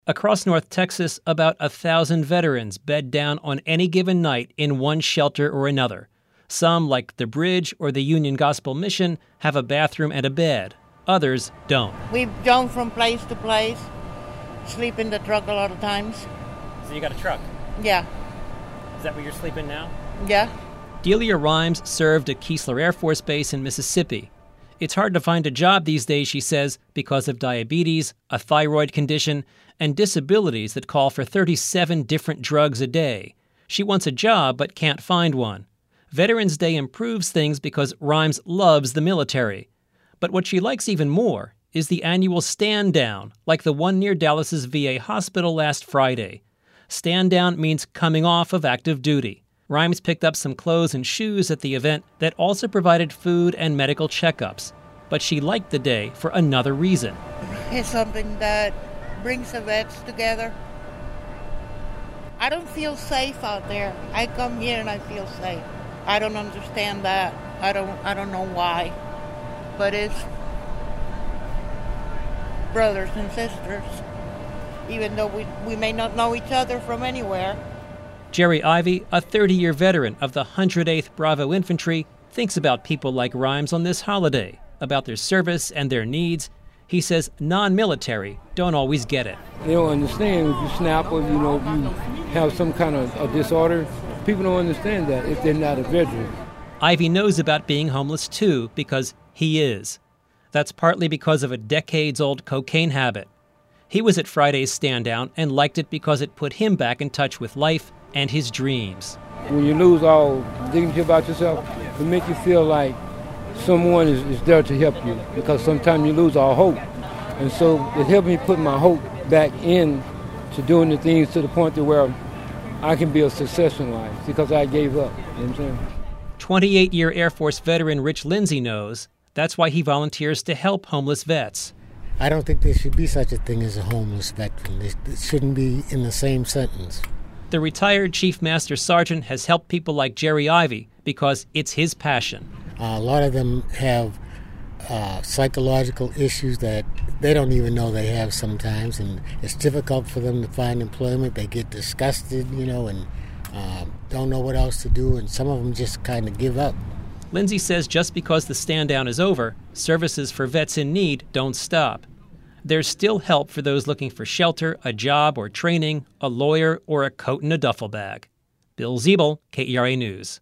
Across North Texas, about 1,000 veterans bed down on any given night in one shelter or another. Some, like the Bridge or the Union Gospel Mission, have a bathroom and a bed. Others don't. We jump from place to place, sleep in the truck a lot of times. So you got a truck? Yeah. Is that where you're sleeping now? Yeah. Delia Rhymes served at Keesler Air Force Base in Mississippi. It's hard to find a job these days, she says, because of diabetes, a thyroid condition, and disabilities that call for 37 different drugs a day. She wants a job but can't find one. Veterans Day improves things because Rhymes loves the military. But what she likes even more is the annual stand down, like the one near Dallas's VA hospital last Friday. Stand down means coming off of active duty. Rhymes picked up some clothes and shoes at the event that also provided food and medical checkups. But she liked the day for another reason. It's something that brings the vets together. I don't feel safe out there. I come here and I feel safe. I don't understand that. I don't know why. But it's brothers and sisters, even though we may not know each other from anywhere. Jerry Ivy, a 30-year veteran of the 108th Bravo Infantry, thinks about people like Rhymes on this holiday, about their service and their needs. He says non-military don't always get it. They don't understand if you snap or, if you have some kind of a disorder. People don't understand that if they're not a veteran. Ivy knows about being homeless, too, because he is. That's partly because of a decades-old cocaine habit. He was at Friday's stand down and liked it because it put him back in touch with life and his dreams. When you lose all dignity about yourself, it makes you feel like someone is there to help you, because sometimes you lose all hope. And so it helped me put my hope back in to doing the things to the point to where I can be a success in life, because I gave up. You know what I'm saying? 28-year Air Force veteran Rich Lindsay knows that's why he volunteers to help homeless vets. I don't think there should be such a thing as a homeless veteran. It shouldn't be in the same sentence. The retired Chief Master Sergeant has helped people like Jerry Ivy because it's his passion. A lot of them have psychological issues that they don't even know they have sometimes, and it's difficult for them to find employment. They get disgusted, and don't know what else to do, and some of them just kind of give up. Lindsay says just because the stand down is over, services for vets in need don't stop. There's still help for those looking for shelter, a job or training, a lawyer, or a coat in a duffel bag. Bill Ziebel, KERA News.